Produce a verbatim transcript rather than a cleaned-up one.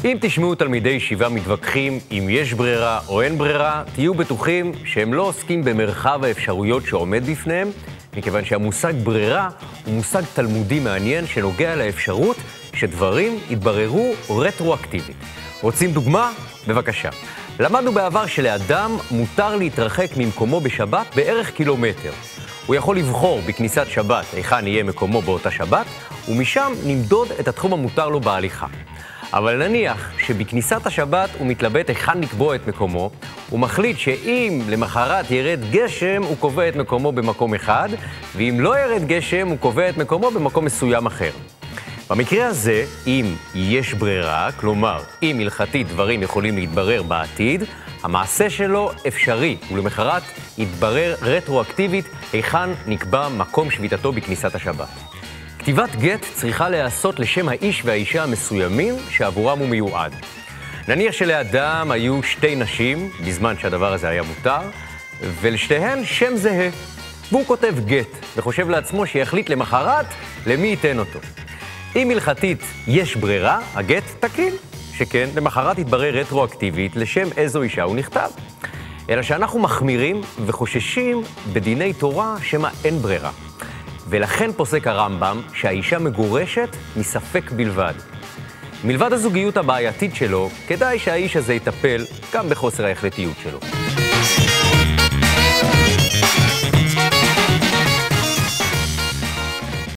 אם תשמעו תלמידי ישיבה מתווכחים אם יש ברירה או אין ברירה, תהיו בטוחים שהם לא עוסקים במרחב האפשרויות שעומד בפניהם, מכיוון שהמושג ברירה הוא מושג תלמודי מעניין שנוגע לאפשרות שדברים יתבררו רטרואקטיבית. רוצים דוגמה? בבקשה. למדנו בעבר שלאדם מותר להתרחק ממקומו בשבת בערך קילומטר. הוא יכול לבחור בכניסת שבת היכן יהיה מקומו באותה שבת, ומשם נמדוד את התחום המותר לו בהליכה. אבל נניח שבכניסת השבת הוא מתלבט היכן לקבוע את מקומו, הוא מחליט שאם למחרת ירד גשם הוא קובע את מקומו במקום אחד, ואם לא ירד גשם הוא קובע את מקומו במקום מסוים אחר. במקרה הזה, אם יש ברירה, כלומר, אם הלכתית דברים יכולים להתברר בעתיד, המעשה שלו אפשרי, ולמחרת יתברר רטרואקטיבית היכן נקבע מקום שביתתו בכניסת השבת. כתיבת גט צריכה להיעשות לשם האיש והאישה המסוימים שעבורם הוא מיועד. נניח שלאדם היו שתי נשים, בזמן שהדבר הזה היה מותר, ולשתיהן שם זהה. והוא כותב גט, וחושב לעצמו שיחליט למחרת למי ייתן אותו. אם הלכתית יש ברירה, הגט תקין, שכן למחרת יתברר רטרואקטיבית לשם איזו אישה הוא נכתב. אלא שאנחנו מחמירים וחוששים בדיני תורה שמה אין ברירה. ולכן פוסק הרמב"ם שהאישה מגורשת מספק בלבד. מלבד הזוגיות הבעייתית שלו, כדאי שהאיש הזה יטפל גם בחוסר ההחלטיות שלו.